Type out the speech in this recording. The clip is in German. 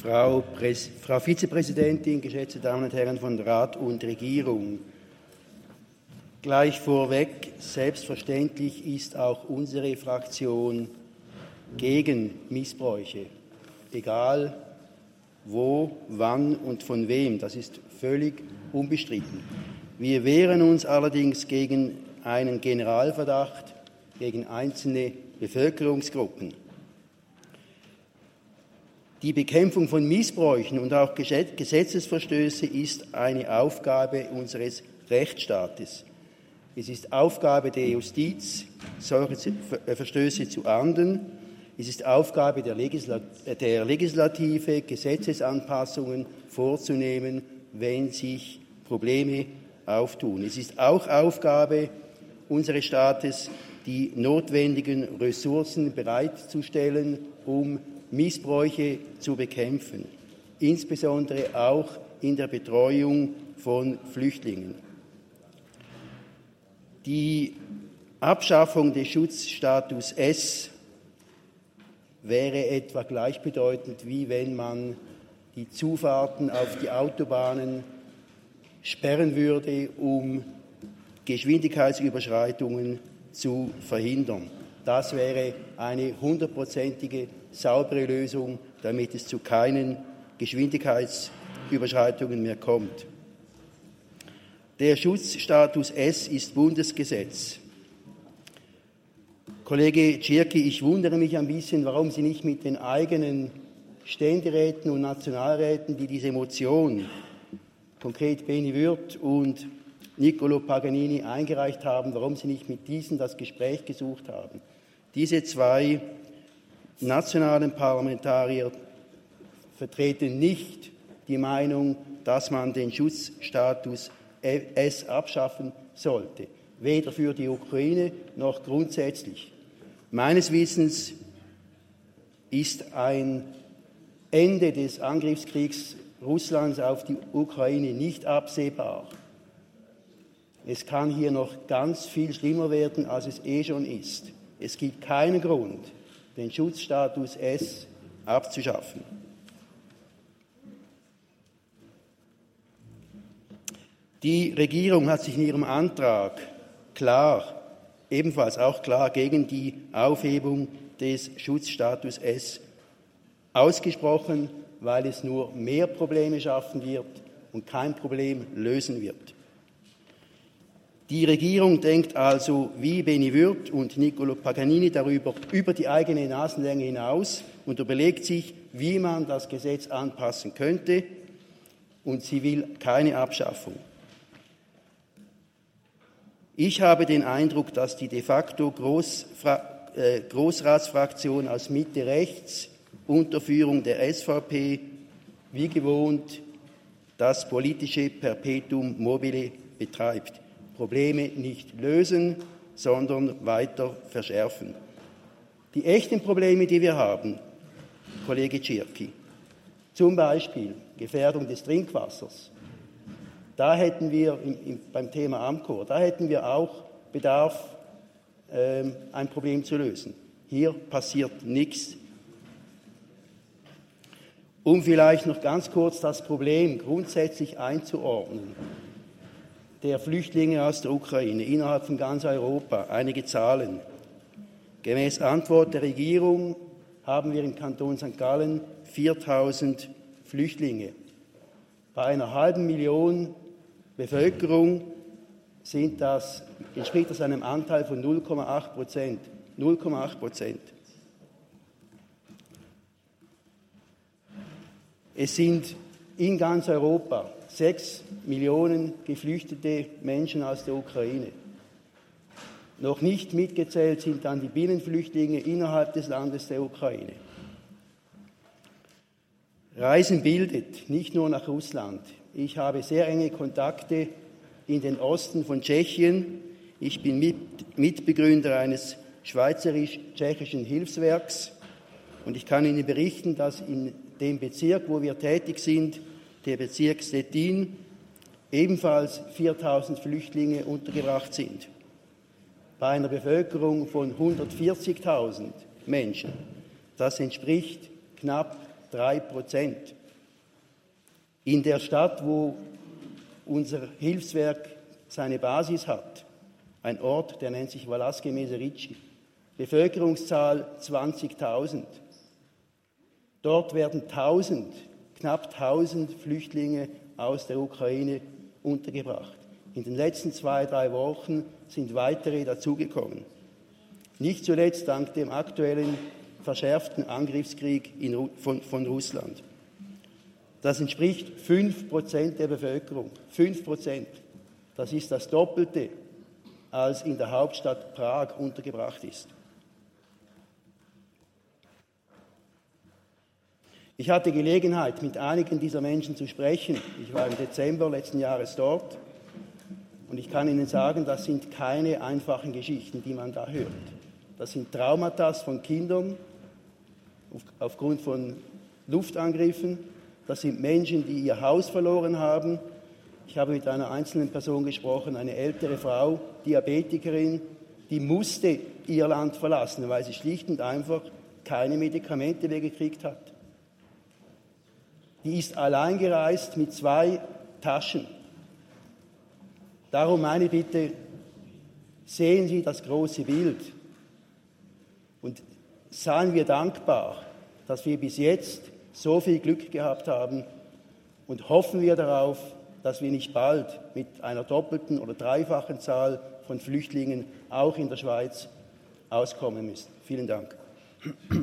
Frau Vizepräsidentin, geschätzte Damen und Herren von Rat und Regierung, gleich vorweg, selbstverständlich ist auch unsere Fraktion gegen Missbräuche, egal wo, wann und von wem, das ist völlig unbestritten. Wir wehren uns allerdings gegen einen Generalverdacht gegen einzelne Bevölkerungsgruppen. Die Bekämpfung von Missbräuchen und auch Gesetzesverstöße ist eine Aufgabe unseres Rechtsstaates. Es ist Aufgabe der Justiz, solche Verstöße zu ahnden. Es ist Aufgabe der Legislative, Gesetzesanpassungen vorzunehmen, wenn sich Probleme auftun. Es ist auch Aufgabe unseres Staates, die notwendigen Ressourcen bereitzustellen, um Missbräuche zu bekämpfen, insbesondere auch in der Betreuung von Flüchtlingen. Die Abschaffung des Schutzstatus S wäre etwa gleichbedeutend, wie wenn man die Zufahrten auf die Autobahnen sperren würde, um Geschwindigkeitsüberschreitungen zu verhindern. Das wäre eine 100%ige saubere Lösung, damit es zu keinen Geschwindigkeitsüberschreitungen mehr kommt. Der Schutzstatus S ist Bundesgesetz. Kollege Czirky, ich wundere mich ein bisschen, warum Sie nicht mit den eigenen Ständeräten und Nationalräten, die diese Motion, konkret Beni Würth und Niccolò Paganini, eingereicht haben, warum Sie nicht mit diesen das Gespräch gesucht haben. Diese zwei nationalen Parlamentarier vertreten nicht die Meinung, dass man den Schutzstatus S abschaffen sollte, weder für die Ukraine noch grundsätzlich. Meines Wissens ist ein Ende des Angriffskriegs Russlands auf die Ukraine nicht absehbar. Es kann hier noch ganz viel schlimmer werden, als es schon ist. Es gibt keinen Grund, den Schutzstatus S abzuschaffen. Die Regierung hat sich in ihrem Antrag ebenfalls klar gegen die Aufhebung des Schutzstatus S ausgesprochen, weil es nur mehr Probleme schaffen wird und kein Problem lösen wird. Die Regierung denkt also wie Beni Würth und Niccolò Paganini über die eigene Nasenlänge hinaus und überlegt sich, wie man das Gesetz anpassen könnte, und sie will keine Abschaffung. Ich habe den Eindruck, dass die de facto Großratsfraktion aus Mitte rechts unter Führung der SVP wie gewohnt das politische Perpetuum mobile betreibt. Probleme nicht lösen, sondern weiter verschärfen. Die echten Probleme, die wir haben, Kollege Czirky, zum Beispiel Gefährdung des Trinkwassers, da hätten wir beim Thema Amcor, da hätten wir auch Bedarf, ein Problem zu lösen. Hier passiert nichts. Um vielleicht noch ganz kurz das Problem grundsätzlich einzuordnen, der Flüchtlinge aus der Ukraine innerhalb von ganz Europa, einige Zahlen. Gemäß Antwort der Regierung haben wir im Kanton St. Gallen 4.000 Flüchtlinge. Bei einer halben Million Bevölkerung entspricht das einem Anteil von 0,8%. 0,8%. Es sind in ganz Europa 6 Millionen geflüchtete Menschen aus der Ukraine. Noch nicht mitgezählt sind dann die Binnenflüchtlinge innerhalb des Landes der Ukraine. Reisen bildet, nicht nur nach Russland. Ich habe sehr enge Kontakte in den Osten von Tschechien. Ich bin Mitbegründer eines schweizerisch-tschechischen Hilfswerks und ich kann Ihnen berichten, dass in dem Bezirk, wo wir tätig sind, der Bezirk Stettin, ebenfalls 4.000 Flüchtlinge untergebracht sind. Bei einer Bevölkerung von 140.000 Menschen. Das entspricht knapp 3%. In der Stadt, wo unser Hilfswerk seine Basis hat, ein Ort, der nennt sich Valašské Meziříčí, Bevölkerungszahl 20.000. Dort werden knapp 1000 Flüchtlinge aus der Ukraine untergebracht. In den letzten 2-3 Wochen sind weitere dazugekommen. Nicht zuletzt dank dem aktuellen verschärften Angriffskrieg von Russland. Das entspricht 5% der Bevölkerung. 5%. Das ist das Doppelte, als in der Hauptstadt Prag untergebracht ist. Ich hatte Gelegenheit, mit einigen dieser Menschen zu sprechen. Ich war im Dezember letzten Jahres dort und ich kann Ihnen sagen, das sind keine einfachen Geschichten, die man da hört. Das sind Traumata von Kindern aufgrund von Luftangriffen. Das sind Menschen, die ihr Haus verloren haben. Ich habe mit einer einzelnen Person gesprochen, eine ältere Frau, Diabetikerin, die musste ihr Land verlassen, weil sie schlicht und einfach keine Medikamente mehr gekriegt hat. Die ist allein gereist mit 2 Taschen. Darum meine Bitte, sehen Sie das große Bild und seien wir dankbar, dass wir bis jetzt so viel Glück gehabt haben und hoffen wir darauf, dass wir nicht bald mit einer doppelten oder dreifachen Zahl von Flüchtlingen auch in der Schweiz auskommen müssen. Vielen Dank.